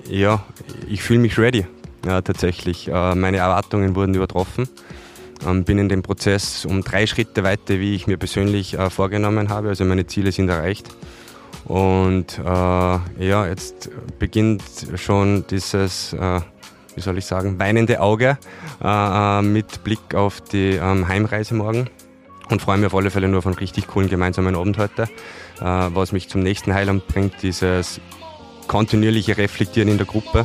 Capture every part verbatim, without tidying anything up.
ja, ich fühle mich ready, ja, tatsächlich. Äh, meine Erwartungen wurden übertroffen. Ähm, bin in dem Prozess um drei Schritte weiter, wie ich mir persönlich äh, vorgenommen habe. Also meine Ziele sind erreicht. Und äh, ja, jetzt beginnt schon dieses, äh, wie soll ich sagen, weinende Auge äh, mit Blick auf die ähm, Heimreise morgen. Und freue mich auf alle Fälle nur auf einen richtig coolen gemeinsamen Abend heute. Äh, was mich zum nächsten Highlight bringt, dieses kontinuierliche Reflektieren in der Gruppe.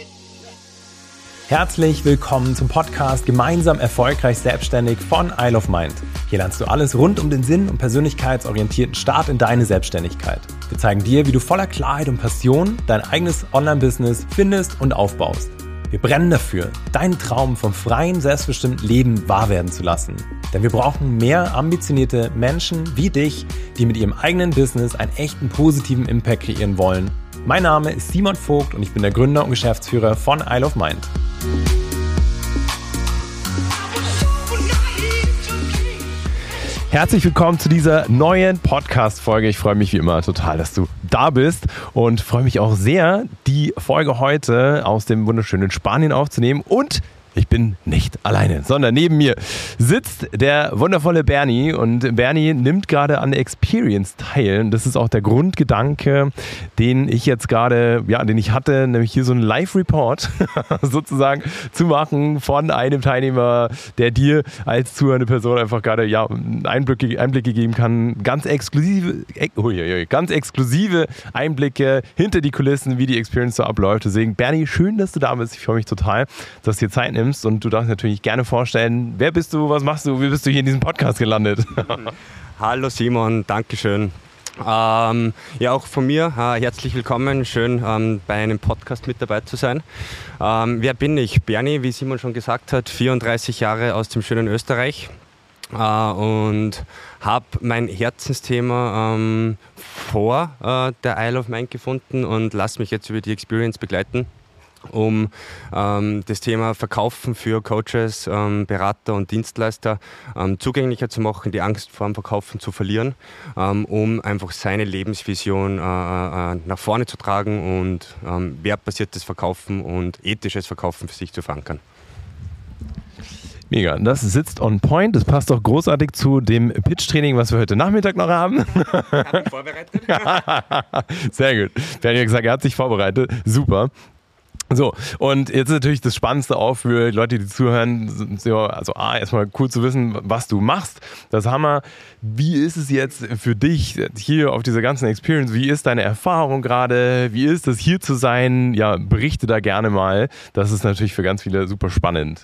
Herzlich willkommen zum Podcast Gemeinsam erfolgreich selbstständig von Isle of Mind. Hier lernst du alles rund um den Sinn und persönlichkeitsorientierten Start in deine Selbstständigkeit. Wir zeigen dir, wie du voller Klarheit und Passion dein eigenes Online-Business findest und aufbaust. Wir brennen dafür, deinen Traum vom freien, selbstbestimmten Leben wahr werden zu lassen. Denn wir brauchen mehr ambitionierte Menschen wie dich, die mit ihrem eigenen Business einen echten positiven Impact kreieren wollen. Mein Name ist Simon Vogt und ich bin der Gründer und Geschäftsführer von Isle of Mind. Herzlich willkommen zu dieser neuen Podcast-Folge. Ich freue mich wie immer total, dass du da bist und freue mich auch sehr, die Folge heute aus dem wunderschönen Spanien aufzunehmen. Und ich bin nicht alleine, sondern neben mir sitzt der wundervolle Bernie und Bernie nimmt gerade an der Experience teil. Und das ist auch der Grundgedanke, den ich jetzt gerade, ja, den ich hatte, nämlich hier so einen Live-Report sozusagen zu machen von einem Teilnehmer, der dir als zuhörende Person einfach gerade, ja, Einblicke, Einblicke geben kann, ganz exklusive, ganz exklusive Einblicke hinter die Kulissen, wie die Experience so abläuft. Deswegen, Bernie, schön, dass du da bist. Ich freue mich total, dass du dir Zeit nimmst. Und du darfst natürlich gerne vorstellen, wer bist du, was machst du, wie bist du hier in diesem Podcast gelandet? Hallo Simon, Dankeschön. Ähm, ja, auch von mir äh, herzlich willkommen, schön ähm, bei einem Podcast mit dabei zu sein. Ähm, wer bin ich? Bernie, wie Simon schon gesagt hat, vierunddreißig Jahre aus dem schönen Österreich äh, und habe mein Herzensthema ähm, vor äh, der Isle of Mind gefunden und lasse mich jetzt über die Experience begleiten, um ähm, das Thema Verkaufen für Coaches, ähm, Berater und Dienstleister ähm, zugänglicher zu machen, die Angst vor dem Verkaufen zu verlieren, ähm, um einfach seine Lebensvision äh, äh, nach vorne zu tragen und ähm, wertbasiertes Verkaufen und ethisches Verkaufen für sich zu verankern. Mega, das sitzt on point. Das passt auch großartig zu dem Pitch-Training, was wir heute Nachmittag noch haben. Ich habe mich vorbereitet. Sehr gut. Bernie hat gesagt, er hat sich vorbereitet. Super. So, und jetzt ist natürlich das Spannendste auch für Leute, die zuhören, also A, erstmal cool zu wissen, was du machst. Das Hammer. Wie ist es jetzt für dich hier auf dieser ganzen Experience? Wie ist deine Erfahrung gerade? Wie ist es hier zu sein? Ja, berichte da gerne mal. Das ist natürlich für ganz viele super spannend.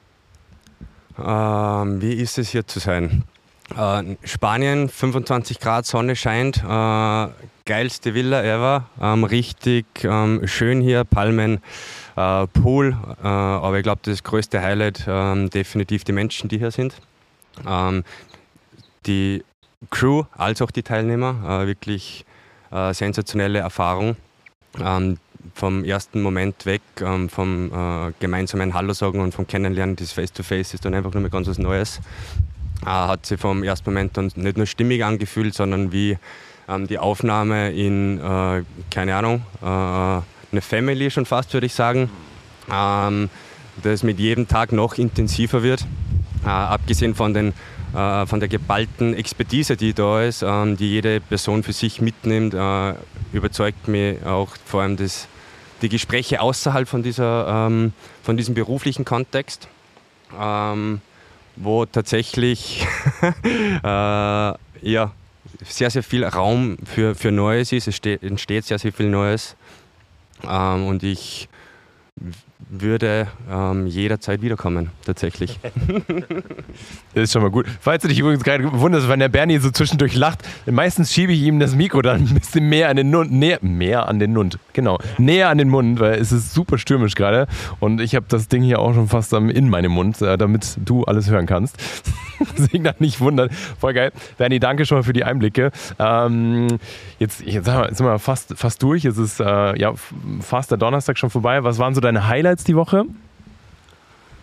Ähm, wie ist es hier zu sein? Äh, Spanien, fünfundzwanzig Grad, Sonne scheint, äh, geilste Villa ever, ähm, richtig ähm, schön hier, Palmen, äh, Pool, äh, aber ich glaube, das größte Highlight ähm, definitiv die Menschen, die hier sind. Ähm, die Crew als auch die Teilnehmer, äh, wirklich äh, sensationelle Erfahrung. Ähm, vom ersten Moment weg, ähm, vom äh, gemeinsamen Hallo sagen und vom Kennenlernen, das Face-to-Face ist dann einfach nur mehr ganz was Neues. Äh, hat sich vom ersten Moment dann nicht nur stimmig angefühlt, sondern wie ähm, die Aufnahme in, äh, keine Ahnung, äh, eine Family schon fast, würde ich sagen, ähm, das mit jedem Tag noch intensiver wird. Äh, abgesehen von, den, äh, von der geballten Expertise, die da ist, ähm, die jede Person für sich mitnimmt, äh, überzeugt mich auch vor allem das, die Gespräche außerhalb von, dieser, ähm, von diesem beruflichen Kontext. Ähm, wo tatsächlich äh, ja, sehr, sehr viel Raum für, für Neues ist. Es steht, entsteht sehr, sehr viel Neues. Ähm, und ich würde ähm, jederzeit wiederkommen, tatsächlich. Das ist schon mal gut. Falls du dich übrigens gerade wunderst, wenn der Bernie so zwischendurch lacht, meistens schiebe ich ihm das Mikro dann ein bisschen mehr an den Mund. Näher, mehr an den Mund, genau. Näher an den Mund, weil es ist super stürmisch gerade. Und ich habe das Ding hier auch schon fast in meinem Mund, damit du alles hören kannst. Deswegen dann nicht wundern. Voll geil. Bernie, danke schon mal für die Einblicke. Ähm, jetzt, jetzt sind wir fast, fast durch. Es ist äh, ja, fast der Donnerstag schon vorbei. Was waren so deine Highlights die Woche?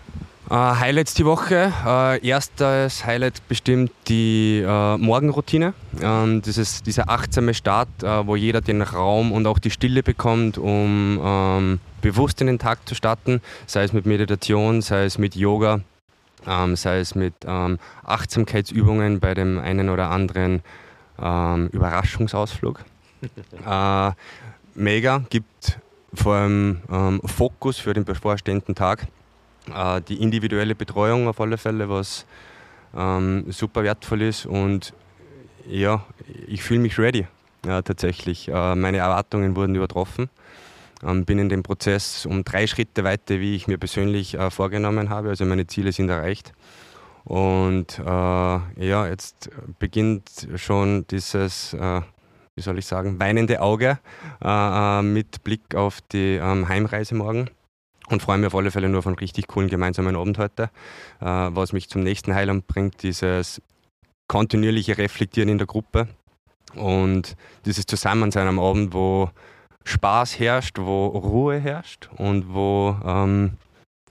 Uh, Highlights die Woche. Uh, erstes Highlight bestimmt die uh, Morgenroutine. Um, das ist dieser achtsame Start, uh, wo jeder den Raum und auch die Stille bekommt, um um bewusst in den Tag zu starten, sei es mit Meditation, sei es mit Yoga, um, sei es mit um, Achtsamkeitsübungen bei dem einen oder anderen um, Überraschungsausflug. uh, mega, gibt vor allem um, Fokus für den bevorstehenden Tag. Die individuelle Betreuung auf alle Fälle, was ähm, super wertvoll ist, und ja, ich fühle mich ready, ja, tatsächlich. Äh, meine Erwartungen wurden übertroffen. Ähm, bin in dem Prozess um drei Schritte weiter, wie ich mir persönlich äh, vorgenommen habe, also meine Ziele sind erreicht. Und äh, ja, jetzt beginnt schon dieses, äh, wie soll ich sagen, weinende Auge äh, mit Blick auf die ähm, Heimreise morgen. Und freue mich auf alle Fälle nur auf einen richtig coolen gemeinsamen Abend heute. Äh, was mich zum nächsten Highlight bringt, dieses kontinuierliche Reflektieren in der Gruppe und dieses Zusammensein am Abend, wo Spaß herrscht, wo Ruhe herrscht und wo ähm,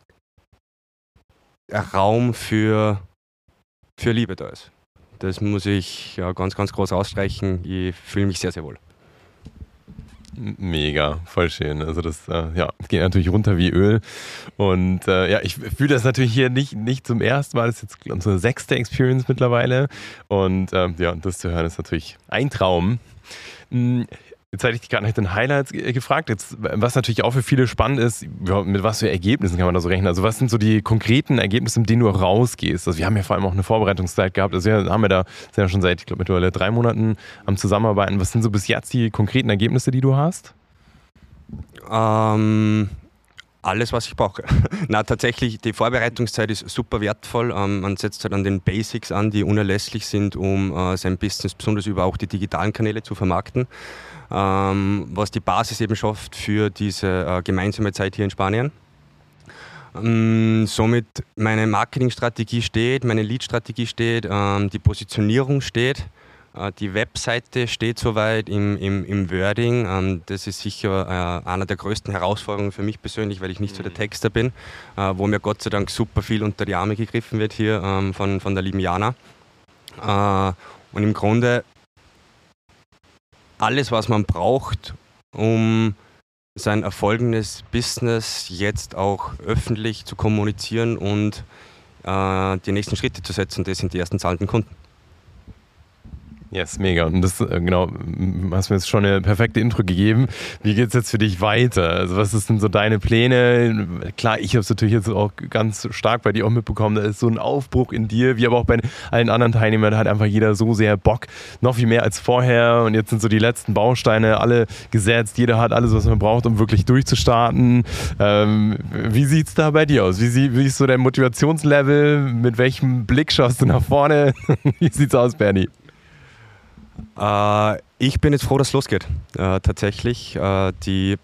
Raum für, für Liebe da ist. Das muss ich ja, ganz, ganz groß ausstreichen. Ich fühle mich sehr, sehr wohl. Mega, voll schön. Also das äh, ja, geht natürlich runter wie Öl. Und äh, ja, ich fühle das natürlich hier nicht, nicht zum ersten Mal. Das ist jetzt unsere sechste Experience mittlerweile. Und äh, ja, das zu hören ist natürlich ein Traum. Jetzt hatte ich dich gerade nach den Highlights gefragt, jetzt, was natürlich auch für viele spannend ist, mit was für Ergebnissen kann man da so rechnen? Also was sind so die konkreten Ergebnisse, mit denen du rausgehst? Also wir haben ja vor allem auch eine Vorbereitungszeit gehabt, also wir haben ja da, sind ja schon seit, ich glaube mittlerweile drei Monaten am Zusammenarbeiten. Was sind so bis jetzt die konkreten Ergebnisse, die du hast? Ähm, alles, was ich brauche. Na, tatsächlich, die Vorbereitungszeit ist super wertvoll. Ähm, man setzt halt an den Basics an, die unerlässlich sind, um äh, sein Business, besonders über auch die digitalen Kanäle, zu vermarkten. Ähm, was die Basis eben schafft für diese äh, gemeinsame Zeit hier in Spanien. Ähm, somit meine Marketingstrategie steht, meine Lead-Strategie steht, ähm, die Positionierung steht, äh, die Webseite steht soweit im, im, im Wording. Ähm, das ist sicher äh, einer der größten Herausforderungen für mich persönlich, weil ich nicht so der Texter bin, äh, wo mir Gott sei Dank super viel unter die Arme gegriffen wird hier ähm, von, von der lieben Jana. Äh, und im Grunde alles, was man braucht, um sein erfolgendes Business jetzt auch öffentlich zu kommunizieren und äh, die nächsten Schritte zu setzen, das sind die ersten zahlenden Kunden. Yes, mega. Und das, genau, hast mir jetzt schon eine perfekte Intro gegeben. Wie geht es jetzt für dich weiter? Also was sind so deine Pläne? Klar, ich habe es natürlich jetzt auch ganz stark bei dir auch mitbekommen, da ist so ein Aufbruch in dir, wie aber auch bei allen anderen Teilnehmern, da hat einfach jeder so sehr Bock, noch viel mehr als vorher. Und jetzt sind so die letzten Bausteine alle gesetzt. Jeder hat alles, was man braucht, um wirklich durchzustarten. Ähm, wie sieht es da bei dir aus? Wie, sie, wie ist so dein Motivationslevel? Mit welchem Blick schaust du nach vorne? Wie sieht's aus, Bernie? Äh, ich bin jetzt froh, dass es losgeht. Äh, tatsächlich. Äh, die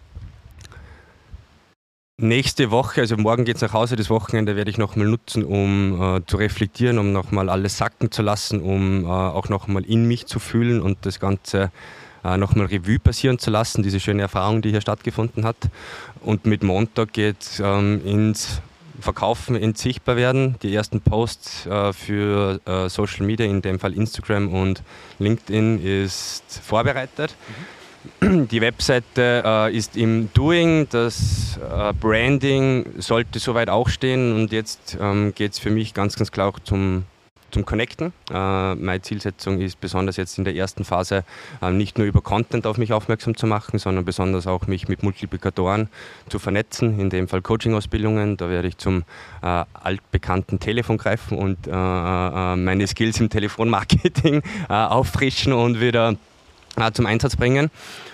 nächste Woche, also morgen geht es nach Hause, das Wochenende werde ich nochmal nutzen, um äh, zu reflektieren, um nochmal alles sacken zu lassen, um äh, auch nochmal in mich zu fühlen und das Ganze äh, nochmal Revue passieren zu lassen, diese schöne Erfahrung, die hier stattgefunden hat. Und mit Montag geht es ähm, ins Verkaufen, ins Sichtbarwerden. Die ersten Posts äh, für äh, Social Media, in dem Fall Instagram und LinkedIn, ist vorbereitet. Mhm. Die Webseite äh, ist im Doing, das äh, Branding sollte soweit auch stehen und jetzt ähm, geht es für mich ganz, ganz klar auch zum zum Connecten. Äh, meine Zielsetzung ist besonders jetzt in der ersten Phase äh, nicht nur über Content auf mich aufmerksam zu machen, sondern besonders auch mich mit Multiplikatoren zu vernetzen, in dem Fall Coaching-Ausbildungen. Da werde ich zum äh, altbekannten Telefon greifen und äh, äh, meine Skills im Telefonmarketing äh, auffrischen und wieder äh, zum Einsatz bringen.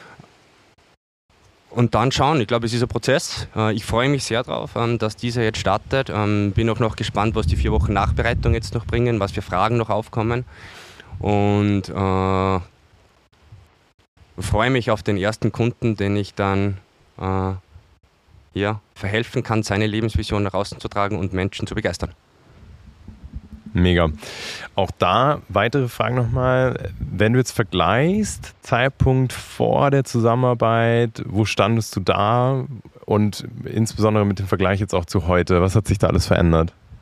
Und dann schauen, ich glaube, es ist ein Prozess. Ich freue mich sehr drauf, dass dieser jetzt startet. Bin auch noch gespannt, was die vier Wochen Nachbereitung jetzt noch bringen, was für Fragen noch aufkommen. Und äh, freue mich auf den ersten Kunden, den ich dann äh, ja, verhelfen kann, seine Lebensvision nach außen zu tragen und Menschen zu begeistern. Mega. Auch da weitere Fragen nochmal. Wenn du jetzt vergleichst, Zeitpunkt vor der Zusammenarbeit, wo standest du da und insbesondere mit dem Vergleich jetzt auch zu heute, was hat sich da alles verändert?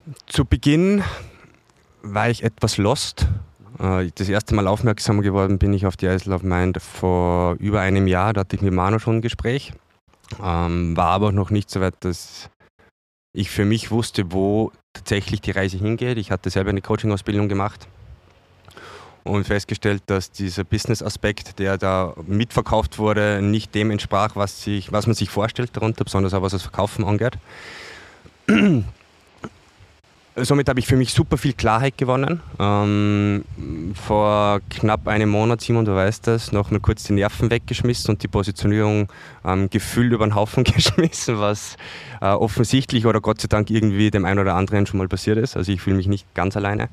Zu Beginn war ich etwas lost. Das erste Mal aufmerksam geworden bin ich auf die Isle of Mind vor über einem Jahr. Da hatte ich mit Manu schon ein Gespräch. War aber noch nicht so weit, dass ich für mich wusste, wo tatsächlich die Reise hingeht. Ich hatte selber eine Coaching-Ausbildung gemacht und festgestellt, dass dieser Business-Aspekt, der da mitverkauft wurde, nicht dem entsprach, was, sich, was man sich vorstellt darunter, besonders auch was das Verkaufen angeht. Somit habe ich für mich super viel Klarheit gewonnen. Ähm, vor knapp einem Monat, Simon, du weißt das, noch mal kurz die Nerven weggeschmissen und die Positionierung ähm, gefühlt über den Haufen geschmissen, was äh, offensichtlich oder Gott sei Dank irgendwie dem einen oder anderen schon mal passiert ist. Also ich fühle mich nicht ganz alleine.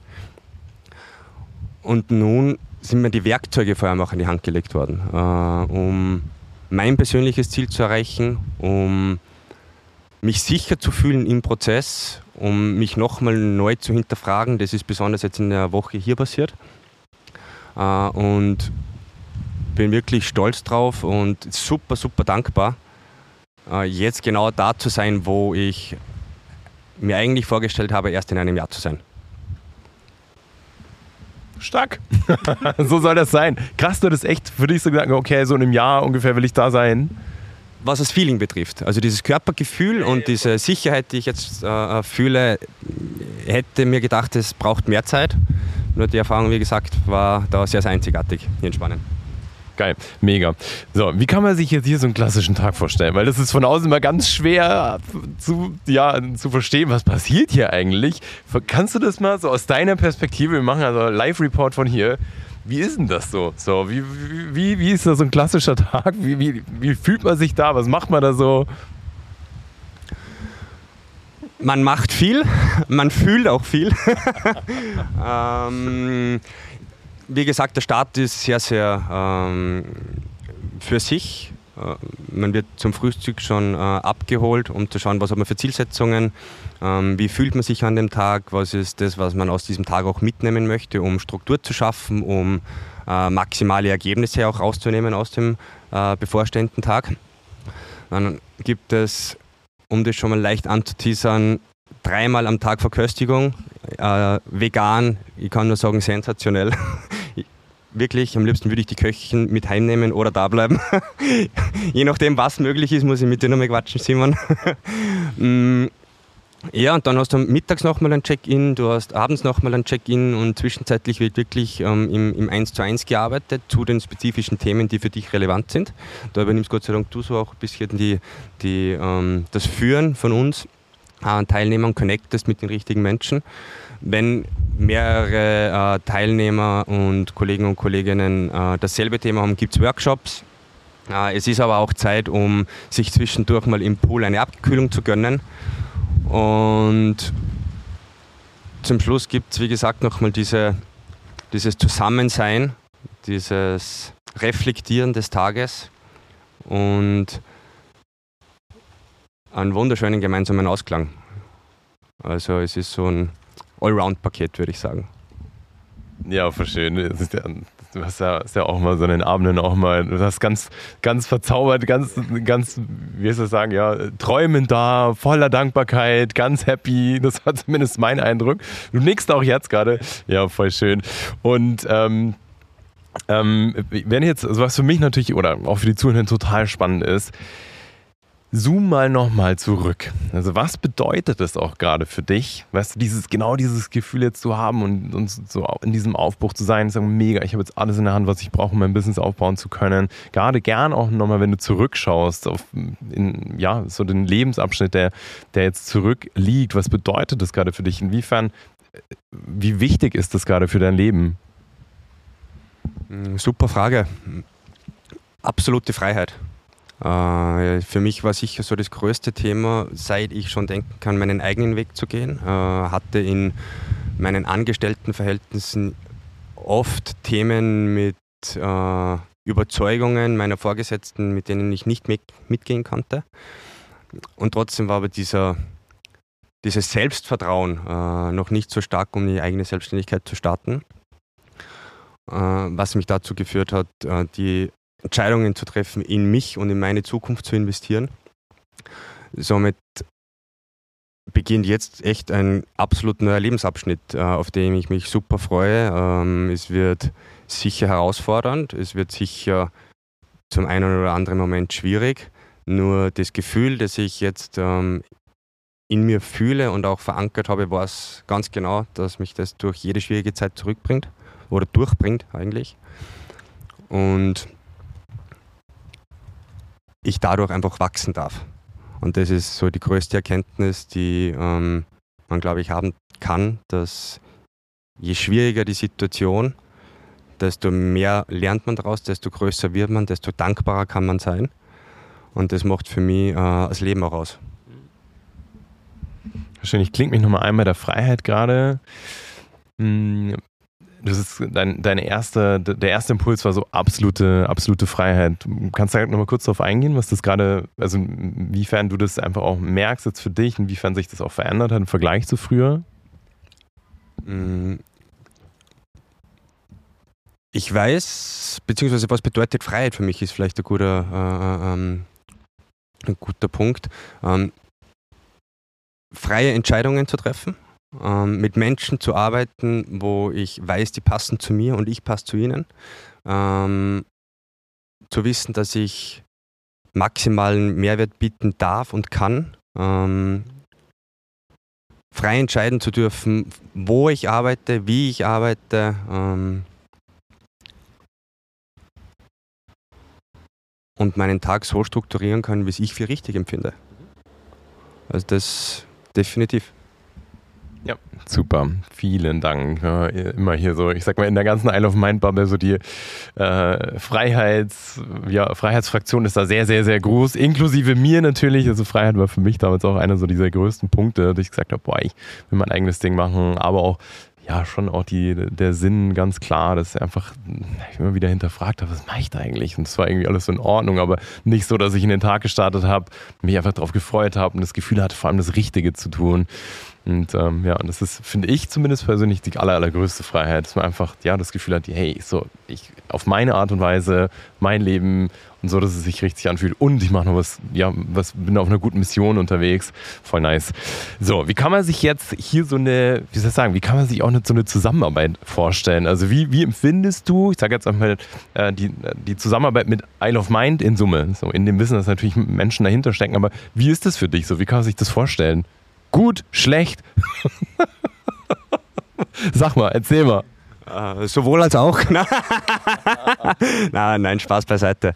Und nun sind mir die Werkzeuge vor allem auch in die Hand gelegt worden, äh, um mein persönliches Ziel zu erreichen, um mich sicher zu fühlen im Prozess, um mich nochmal neu zu hinterfragen. Das ist besonders jetzt in der Woche hier passiert. Äh, und bin wirklich stolz drauf und super, super dankbar, äh, jetzt genau da zu sein, wo ich mir eigentlich vorgestellt habe, erst in einem Jahr zu sein. Stark. So soll das sein. Krass, du hattest echt für dich so gesagt, okay, so in einem Jahr ungefähr will ich da sein. Was das Feeling betrifft, also dieses Körpergefühl und diese Sicherheit, die ich jetzt äh, fühle, hätte mir gedacht, es braucht mehr Zeit. Nur die Erfahrung, wie gesagt, war da sehr, sehr einzigartig hier in Spanien. Geil, mega. So, wie kann man sich jetzt hier so einen klassischen Tag vorstellen? Weil das ist von außen immer ganz schwer zu, ja, zu verstehen, was passiert hier eigentlich. Kannst du das mal so aus deiner Perspektive, wir machen also Live-Report von hier, wie ist denn das so? so wie, wie, wie ist da so ein klassischer Tag? Wie, wie, wie fühlt man sich da? Was macht man da so? Man macht viel, man fühlt auch viel. ähm, wie gesagt, der Start ist sehr, sehr ähm, für sich. Äh, man wird zum Frühstück schon äh, abgeholt, um zu schauen, was hat man für Zielsetzungen, ähm, wie fühlt man sich an dem Tag, was ist das, was man aus diesem Tag auch mitnehmen möchte, um Struktur zu schaffen, um äh, maximale Ergebnisse auch rauszunehmen aus dem äh, bevorstehenden Tag. Dann gibt es, um das schon mal leicht anzuteasern, dreimal am Tag Verköstigung, äh, vegan, ich kann nur sagen, sensationell. Wirklich, am liebsten würde ich die Köchin mit heimnehmen oder da bleiben. Je nachdem, was möglich ist, muss ich mit dir nochmal quatschen, Simon. Ja, und dann hast du mittags nochmal ein Check-in, du hast abends nochmal ein Check-in und zwischenzeitlich wird wirklich ähm, im, im eins zu eins gearbeitet zu den spezifischen Themen, die für dich relevant sind. Da übernimmst Gott sei Dank du so auch ein bisschen die, die, ähm, das Führen von uns äh, Teilnehmern, connectest mit den richtigen Menschen. Wenn mehrere äh, Teilnehmer und Kollegen und Kolleginnen äh, dasselbe Thema haben, gibt es Workshops. Äh, es ist aber auch Zeit, um sich zwischendurch mal im Pool eine Abkühlung zu gönnen. Und zum Schluss gibt es, wie gesagt, nochmal diese, dieses Zusammensein, dieses Reflektieren des Tages und einen wunderschönen gemeinsamen Ausklang. Also es ist so ein Allround-Paket, würde ich sagen. Ja, verstehen. Das ist ja, du hast ja, hast ja auch mal so einen Abenden auch mal, du hast ganz, ganz verzaubert, ganz, ganz, wie soll ich sagen, ja, träumend da, voller Dankbarkeit, ganz happy. Das war zumindest mein Eindruck. Du nickst auch jetzt gerade. Ja, voll schön. Und ähm, ähm, wenn jetzt, also was für mich natürlich oder auch für die Zuhörer total spannend ist, zoom mal nochmal zurück. Also was bedeutet das auch gerade für dich? Weißt du, dieses, genau dieses Gefühl jetzt zu haben und, und so in diesem Aufbruch zu sein, sagen, mega, ich habe jetzt alles in der Hand, was ich brauche, um mein Business aufbauen zu können. Gerade gern auch nochmal, wenn du zurückschaust auf in, ja, so den Lebensabschnitt, der, der jetzt zurückliegt. Was bedeutet das gerade für dich? Inwiefern, wie wichtig ist das gerade für dein Leben? Super Frage. Absolute Freiheit. Für mich war sicher so das größte Thema, seit ich schon denken kann, meinen eigenen Weg zu gehen. Hatte in meinen Angestelltenverhältnissen oft Themen mit Überzeugungen meiner Vorgesetzten, mit denen ich nicht mitgehen konnte. Und trotzdem war aber dieser, dieses Selbstvertrauen noch nicht so stark, um die eigene Selbstständigkeit zu starten. Was mich dazu geführt hat, die Entscheidungen zu treffen, in mich und in meine Zukunft zu investieren. Somit beginnt jetzt echt ein absolut neuer Lebensabschnitt, äh, auf den ich mich super freue. Ähm, es wird sicher herausfordernd, es wird sicher zum einen oder anderen Moment schwierig. Nur das Gefühl, das ich jetzt ähm, in mir fühle und auch verankert habe, weiß ganz genau, dass mich das durch jede schwierige Zeit zurückbringt oder durchbringt eigentlich. Und ich dadurch einfach wachsen darf. Und das ist so die größte Erkenntnis, die ähm, man, glaube ich, haben kann, dass je schwieriger die Situation, desto mehr lernt man daraus, desto größer wird man, desto dankbarer kann man sein. Und das macht für mich äh, das Leben auch aus. Wahrscheinlich klingt mich nochmal ein bei der Freiheit gerade. Das ist dein, deine erste, der erste Impuls war so absolute, absolute Freiheit. Kannst du da nochmal kurz darauf eingehen, was das gerade, also inwiefern du das einfach auch merkst jetzt für dich, inwiefern sich das auch verändert hat im Vergleich zu früher? Ich weiß, beziehungsweise was bedeutet Freiheit für mich, ist vielleicht ein guter, äh, ähm, ein guter Punkt. Ähm, freie Entscheidungen zu treffen. Ähm, mit Menschen zu arbeiten, wo ich weiß, die passen zu mir und ich passe zu ihnen. Ähm, zu wissen, dass ich maximalen Mehrwert bieten darf und kann. Ähm, frei entscheiden zu dürfen, wo ich arbeite, wie ich arbeite. Ähm, und meinen Tag so strukturieren kann, wie es ich für richtig empfinde. Also das definitiv. Ja, super. Vielen Dank. Ja, immer hier so, ich sag mal, in der ganzen Isle of Mind Bubble so die äh, Freiheits, ja, Freiheitsfraktion ist da sehr, sehr, sehr groß, inklusive mir natürlich. Also Freiheit war für mich damals auch einer so dieser größten Punkte, dass ich gesagt habe, boah, ich will mein eigenes Ding machen, aber auch ja, schon auch die, der Sinn ganz klar, dass ich einfach ich immer wieder hinterfragt habe, was mache ich da eigentlich? Und es war irgendwie alles so in Ordnung, aber nicht so, dass ich in den Tag gestartet habe, mich einfach darauf gefreut habe und das Gefühl hatte, vor allem das Richtige zu tun. Und ähm, ja, und das ist, finde ich zumindest persönlich, die aller, allergrößte Freiheit, dass man einfach ja das Gefühl hat, hey, so ich auf meine Art und Weise mein Leben und so, dass es sich richtig anfühlt und ich mache noch was, ja, was bin auf einer guten Mission unterwegs, voll nice. So, wie kann man sich jetzt hier so eine, wie soll ich sagen, wie kann man sich auch eine, so eine Zusammenarbeit vorstellen? Also wie, wie empfindest du, ich sage jetzt einmal äh, die, die Zusammenarbeit mit Isle of Mind in Summe, so in dem Wissen, dass natürlich Menschen dahinter stecken, aber wie ist das für dich so? Wie kann man sich das vorstellen? Gut, schlecht? Sag mal, erzähl mal. Äh, sowohl als auch. nein, nein, Spaß beiseite.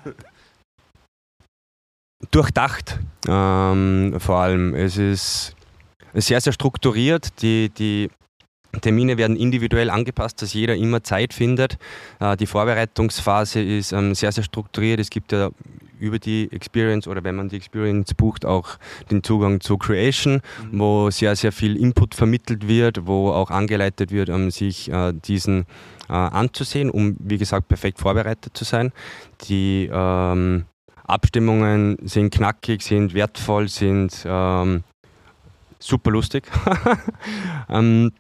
Durchdacht, ähm, vor allem. Es ist sehr, sehr strukturiert. Die, die Termine werden individuell angepasst, dass jeder immer Zeit findet. Äh, die Vorbereitungsphase ist ähm, sehr, sehr strukturiert. Es gibt ja über die Experience oder wenn man die Experience bucht, auch den Zugang zu Creation, mhm. wo sehr, sehr viel Input vermittelt wird, wo auch angeleitet wird, um sich äh, diesen äh, anzusehen, um, wie gesagt, perfekt vorbereitet zu sein. Die ähm, Abstimmungen sind knackig, sind wertvoll, sind ähm, super lustig. ähm,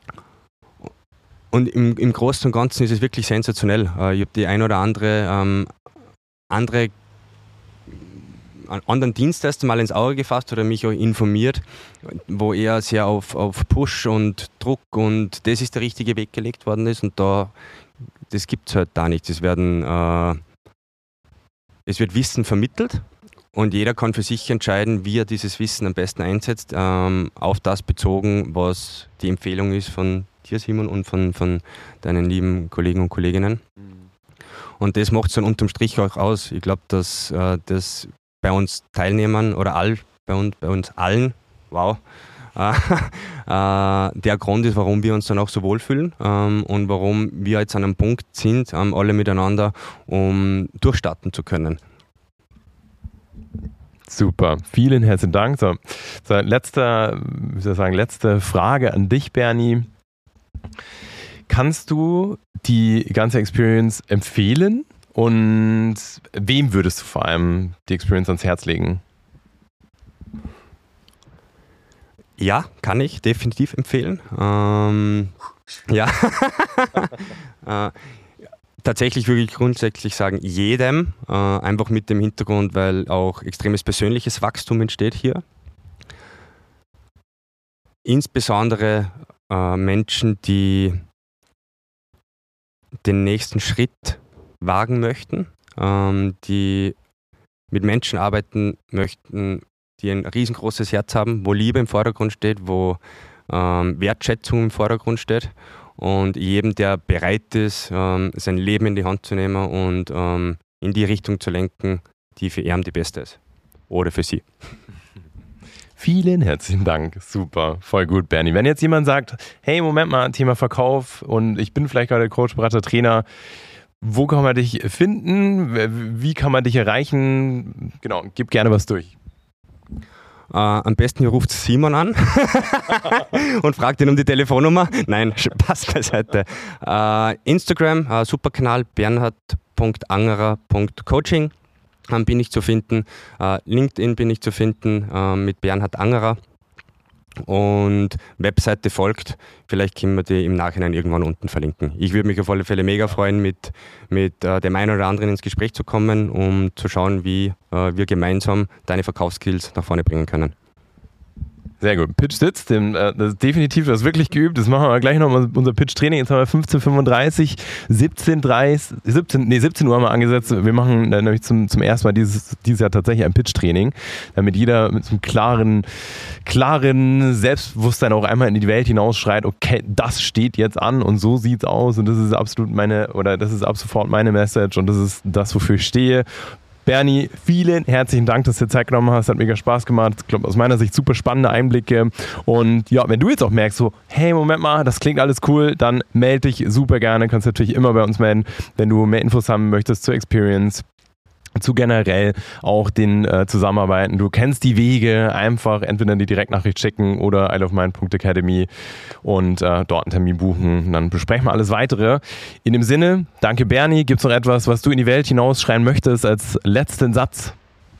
und im, im Großen und Ganzen ist es wirklich sensationell. Äh, ich habe die ein oder andere ähm, andere einen anderen Dienstleister mal ins Auge gefasst oder mich auch informiert, wo eher sehr auf, auf Push und Druck und das ist der richtige Weg gelegt worden ist und da, das gibt es halt da nicht. Es werden, äh, es wird Wissen vermittelt und jeder kann für sich entscheiden, wie er dieses Wissen am besten einsetzt, ähm, auf das bezogen, was die Empfehlung ist von dir, Simon, und von, von deinen lieben Kollegen und Kolleginnen. Und das macht es dann unterm Strich auch aus. Ich glaube, dass äh, das bei uns Teilnehmern oder all, bei, uns, bei uns allen, wow, äh, äh, der Grund ist, warum wir uns dann auch so wohlfühlen ähm, und warum wir jetzt an einem Punkt sind, ähm, alle miteinander, um durchstarten zu können. Super, vielen herzlichen Dank. So, so letzter, wie soll ich sagen, letzte Frage an dich, Bernie. Kannst du die ganze Experience empfehlen? Und wem würdest du vor allem die Experience ans Herz legen? Ja, kann ich definitiv empfehlen. Ähm, ja, äh, tatsächlich würde ich grundsätzlich sagen, jedem, äh, einfach mit dem Hintergrund, weil auch extremes persönliches Wachstum entsteht hier. insbesondere äh, Menschen, die den nächsten Schritt wagen möchten, ähm, die mit Menschen arbeiten möchten, die ein riesengroßes Herz haben, wo Liebe im Vordergrund steht, wo ähm, Wertschätzung im Vordergrund steht und jedem, der bereit ist, ähm, sein Leben in die Hand zu nehmen und ähm, in die Richtung zu lenken, die für ihn die beste ist oder für sie. Vielen herzlichen Dank. Super, voll gut, Bernie. Wenn jetzt jemand sagt, hey, Moment mal, Thema Verkauf und ich bin vielleicht gerade Coach, Berater, Trainer, wo kann man dich finden? Wie kann man dich erreichen? Genau, gib gerne was durch. Äh, am besten ihr ruft Simon an und fragt ihn um die Telefonnummer. Nein, Spaß beiseite. Äh, Instagram, äh, super Kanal, bernhard punkt angerer punkt coaching ähm, bin ich zu finden. Äh, LinkedIn bin ich zu finden äh, mit Bernhard Angerer. Und Webseite folgt, vielleicht können wir die im Nachhinein irgendwann unten verlinken. Ich würde mich auf alle Fälle mega freuen, mit, mit äh, dem einen oder anderen ins Gespräch zu kommen, um zu schauen, wie äh, wir gemeinsam deine Verkaufsskills nach vorne bringen können. Sehr gut. Pitch sitzt, dem, äh, das ist definitiv, das ist wirklich geübt. Das machen wir gleich nochmal, unser Pitch-Training. Jetzt haben wir fünfzehn Uhr fünfunddreißig, siebzehn Uhr dreißig, siebzehn, nee, siebzehn Uhr haben wir angesetzt. Wir machen äh, nämlich zum, zum ersten Mal dieses, dieses Jahr tatsächlich ein Pitch-Training, damit jeder mit so einem klaren, klaren Selbstbewusstsein auch einmal in die Welt hinausschreit, okay, das steht jetzt an und so sieht's aus und das ist absolut meine, oder das ist ab sofort meine Message und das ist das, wofür ich stehe. Bernie, vielen herzlichen Dank, dass du dir Zeit genommen hast. Hat mega Spaß gemacht. Ich glaube, aus meiner Sicht super spannende Einblicke. Und ja, wenn du jetzt auch merkst, so, hey, Moment mal, das klingt alles cool, dann melde dich super gerne. Kannst natürlich immer bei uns melden, wenn du mehr Infos haben möchtest zur Experience, zu generell auch den äh, Zusammenarbeiten. Du kennst die Wege, einfach entweder die Direktnachricht schicken oder isleofmind punkt academy und äh, dort einen Termin buchen. Und dann besprechen wir alles Weitere. In dem Sinne, danke Bernie. Gibt es noch etwas, was du in die Welt hinausschreien möchtest als letzten Satz?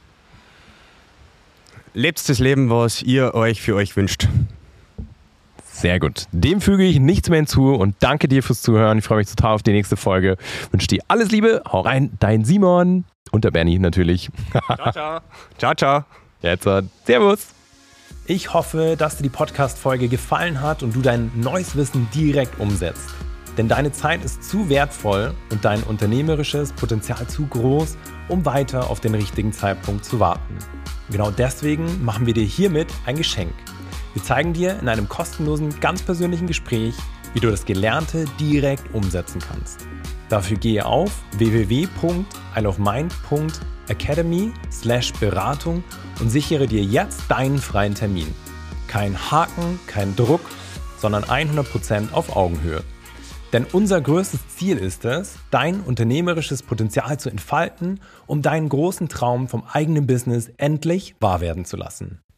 Lebt das Leben, was ihr euch für euch wünscht. Sehr gut. Dem füge ich nichts mehr hinzu und danke dir fürs Zuhören. Ich freue mich total auf die nächste Folge. Wünsche dir alles Liebe. Hau rein, dein Simon. Und der Bernie natürlich. Ciao, ciao. Ciao, ciao. Jetzt, servus. Ich hoffe, dass dir die Podcast-Folge gefallen hat und du dein neues Wissen direkt umsetzt. Denn deine Zeit ist zu wertvoll und dein unternehmerisches Potenzial zu groß, um weiter auf den richtigen Zeitpunkt zu warten. Genau deswegen machen wir dir hiermit ein Geschenk. Wir zeigen dir in einem kostenlosen, ganz persönlichen Gespräch, wie du das Gelernte direkt umsetzen kannst. Dafür gehe auf w w w punkt isleofmind punkt academy slash Beratung und sichere dir jetzt deinen freien Termin. Kein Haken, kein Druck, sondern hundert Prozent auf Augenhöhe. Denn unser größtes Ziel ist es, dein unternehmerisches Potenzial zu entfalten, um deinen großen Traum vom eigenen Business endlich wahr werden zu lassen.